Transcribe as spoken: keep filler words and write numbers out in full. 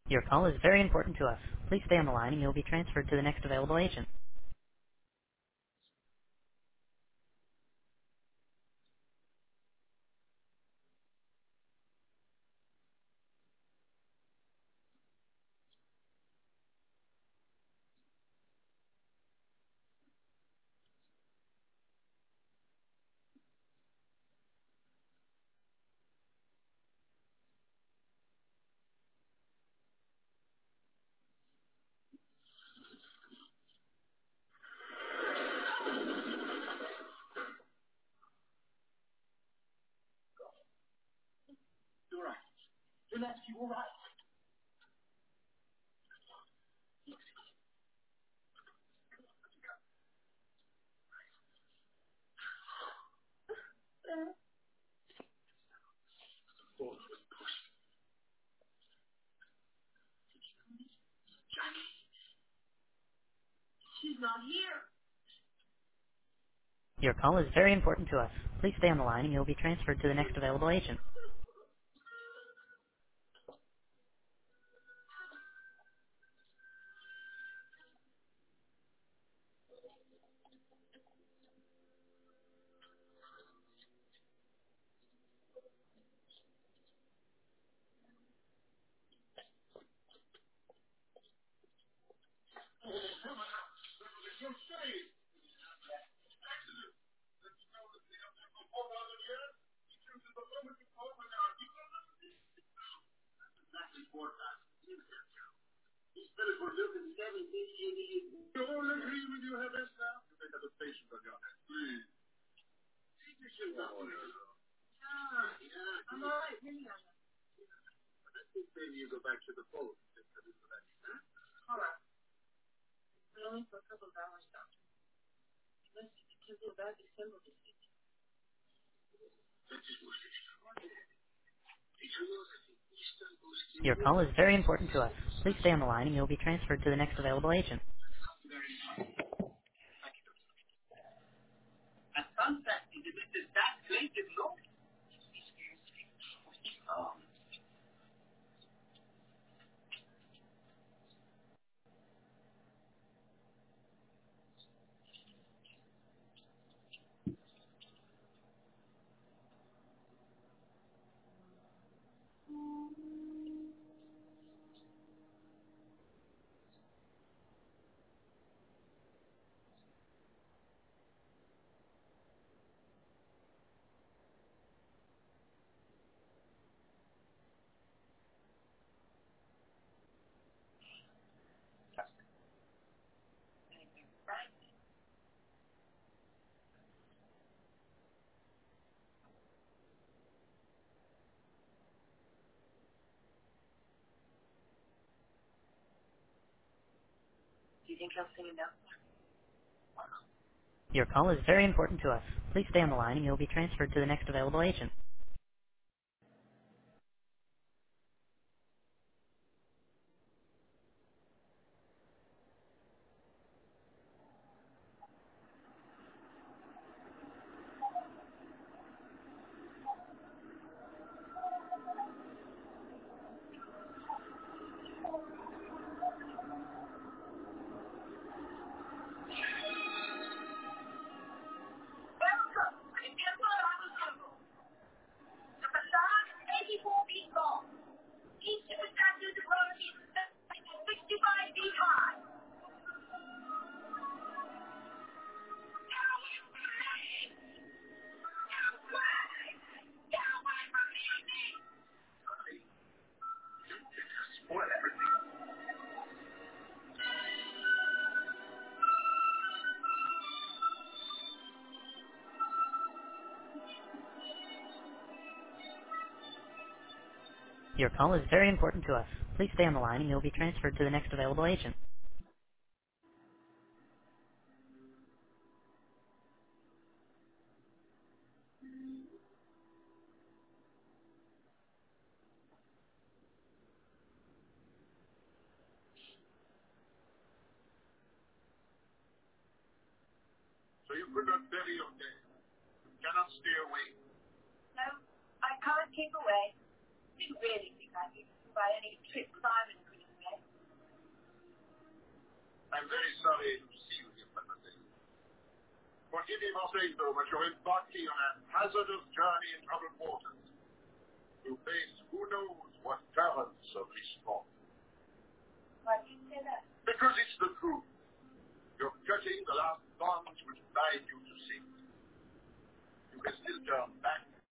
Your call is very important to us. Please stay on the line and you'll be transferred to the next available agent. Your call is very important to us. Please stay on the line and you'll be transferred to the next available agent. Your call is very important to us. Please stay on the line and you'll be transferred to the next available agent. Your call is very important to us. Please stay on the line and you'll be transferred to the next available agent. Your call is very important to us. Please stay on the line and you'll be transferred to the next available agent. I'm very sorry to see you here, mademoiselle. Forgive me for saying so, but you're embarking on a hazardous journey in troubled waters. You face who knows what currents of response. Why do you say that?